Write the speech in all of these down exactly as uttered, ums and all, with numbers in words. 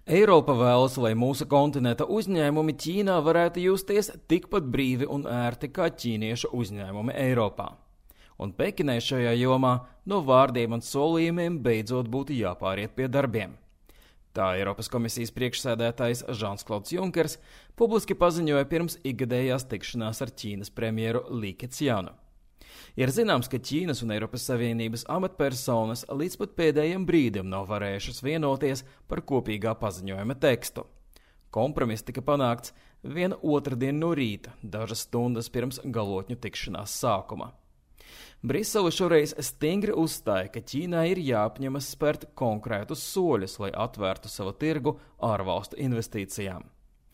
Eiropa vēlas, lai mūsu kontinenta uzņēmumi Ķīnā varētu justies tikpat brīvi un ērti kā ķīniešu uzņēmumi Eiropā. Un Pekinai šajā jomā no vārdiem un solījumiem beidzot būtu jāpāriet pie darbiem. Tā Eiropas komisijas priekšsēdētājs Žans-Klauds Junkers publiski paziņoja pirms ikgadējās tikšanās ar Ķīnas premjeru Li Keqianu. Ir zināms, ka Ķīnas un Eiropas Savienības amatpersonas līdz pat pēdējiem brīdim nav varējušas vienoties par kopīgā paziņojuma tekstu. Kompromiss tika panākts vienu otrdienu no rīta, dažas stundas pirms galotņu tikšanās sākuma. Brisele šoreiz stingri uzstāja, ka Ķīnai ir jāapņemas spērt konkrētus soļus, lai atvērtu savu tirgu ārvalstu investīcijām.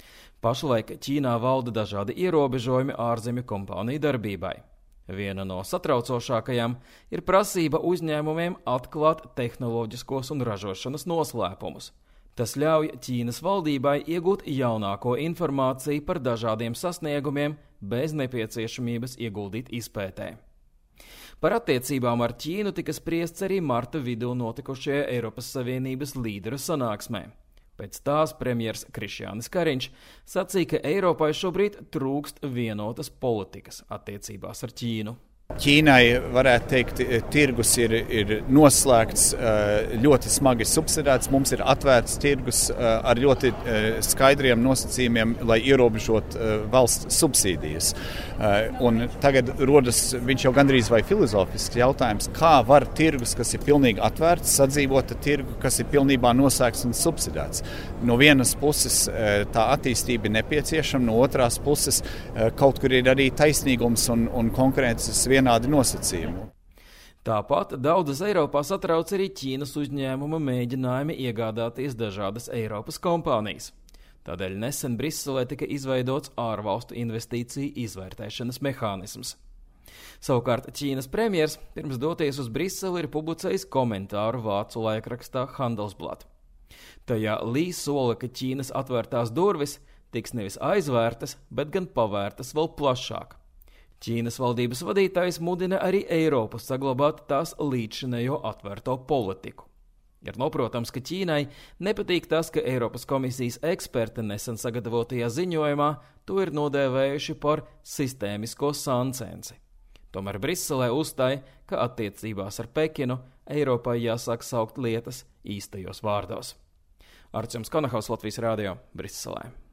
Pašlaik Ķīnā valda dažādi ierobežojumi ārzemju kompāniju darbībai. Viena no satraucošākajām ir prasība uzņēmumiem atklāt tehnoloģiskos un ražošanas noslēpumus. Tas ļauj Ķīnas valdībai iegūt jaunāko informāciju par dažādiem sasniegumiem bez nepieciešamības ieguldīt izpētē. Par attiecībām ar Ķīnu tika spriests arī marta vidū notikušajā Eiropas Savienības līderu sanāksmē. Pēc tās premjers Krišjānis Kariņš sacīja, ka Eiropai šobrīd trūkst vienotas politikas attiecībās ar Ķīnu. Ķīnai, varētu teikt, tirgus ir, ir noslēgts, ļoti smagi subsidēts. Mums ir atvērts tirgus ar ļoti skaidriem nosacījumiem, lai ierobežot valsts subsīdijas. Un tagad rodas, viņš jau gandrīz vai filozofisks jautājums, kā var tirgus, kas ir pilnīgi atvērts, sadzīvot ar tirgu, kas ir pilnībā noslēgts un subsidēts. No vienas puses tā attīstība ir nepieciešama, no otrās puses kaut kur ir arī taisnīgums un, un konkurences vienādi nosacījumi. Tāpat daudzas Eiropā satrauc arī Ķīnas uzņēmuma mēģinājumi iegādāties dažādas Eiropas kompānijas. Tādēļ nesen Briselē tika izveidots ārvalstu investīciju izvērtēšanas mehānisms. Savukārt Ķīnas premjers pirms doties uz Briseli ir publicējis komentāru vācu laikrakstā Handelsblatt. Tajā Lī sola, ka Ķīnas atvērtās durvis tiks nevis aizvērtas, bet gan pavērtas vēl plašāk. Ķīnas valdības vadītājs mudina arī Eiropu saglabāt tās līdzšinējo atvērto politiku. Ir noprotams, ka Ķīnai nepatīk tas, ka Eiropas komisijas eksperti nesen sagatavotajā ziņojumā to ir nodēvējuši par sistēmisko sancenci. Tomēr Briselē uzstāja, ka attiecībās ar Pekinu Eiropai jāsāk saukt lietas īstajos vārdos. Arčuns Konahaus, Latvijas Rādio, Briselē.